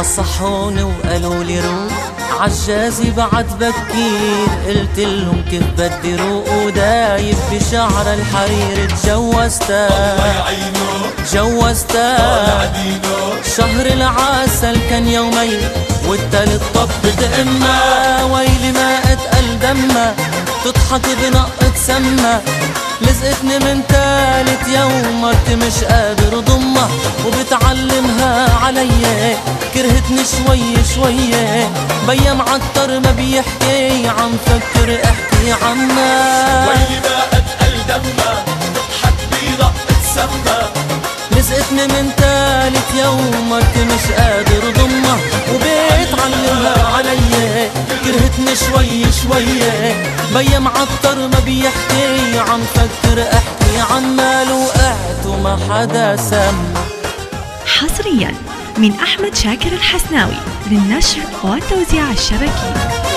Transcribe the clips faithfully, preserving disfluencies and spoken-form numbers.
نصحوني وقالوا لي روح عالجازي بعد بكير، قلت لهم كيف بدي روق ودايب بشعر الحرير. اتجوزتها الله يعينه جوزتها شهر العسل كان يومين والتالت طبت امها، ويلي ما اتقل دمها تضحك بنقط سما. لزقتني من تالت يوم مرتي مش قادر ضمها وبتعلمها عليا، كرهتني شوي شوي بيا معطر ما بيحكي عم فكر احكي عنا. ويلي ما اتقل دمها تضحك بنقط سما. لزقتني من تالت يوم مرتي مش قادر ضمها وبتعلمها عليا، كرهتني شوي شوي بيا معطر ما بيحكي عم فكر احكي عمال وقعت وما حدا سمع. حصريا من أحمد شاكر الحسناوي للنشر والتوزيع الشبكي.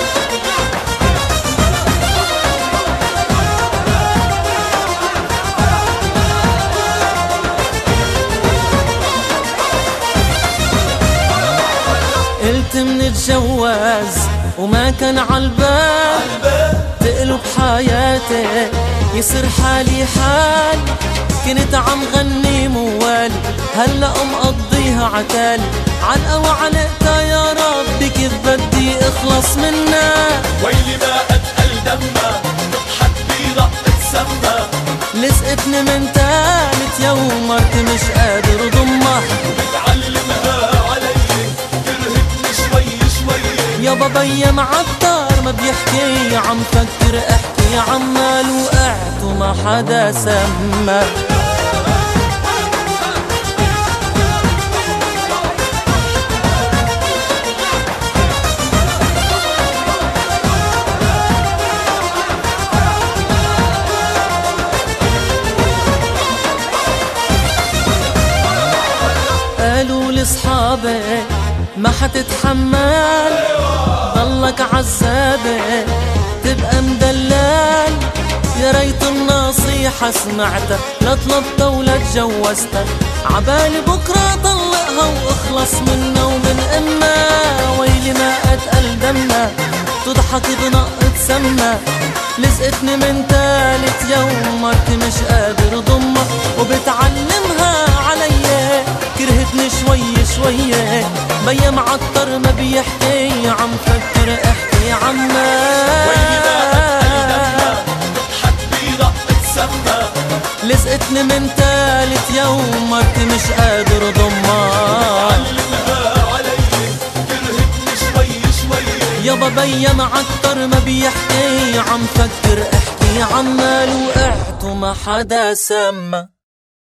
قلت منتجوز وما كان عالبال تقلب حياتي يصير حالي حال. كنت عم غني موال هلا مقضيها عتال علقة وعلقتها يا ربي كيف بدي اخلص منها. ويلي ما اتقل دمها تضحك بنقط سما. لزقتني من تالت يوم مرتي مش قادر ضمها وبتعلمها علي، كرهتني شوي شوي يابا بيا معطر ما بيحكي عم فكر احكي عمال وقعت وما حدا سمع. قالوا لصحابي ما حتتحمل ضلك عزابي تبقى مدلال. يا ريت النصيحة سمعتها لا طلبتها ولا تجوزتها، عبالي بكرة طلقها واخلص منا ومن امها. ويلي ما اتقل دمها تضحك بنقط سما. لزقتني من تالت يوم مرتي مش قادر ضمها وبتعلمها عليا، كرهتني شوي شوي بيا معطر ما بيحكي عم فكر احكي عمال. ويلي ما اتقل دمها تضحك بنقط سما. لزقتني من تالت يوم مرتي مش قادر ضمها علمها علي، كرهتني شوي شوي يابا بيا معطر ما بيحكي عم فكر احكي عمال وقعت وما حدا سمع.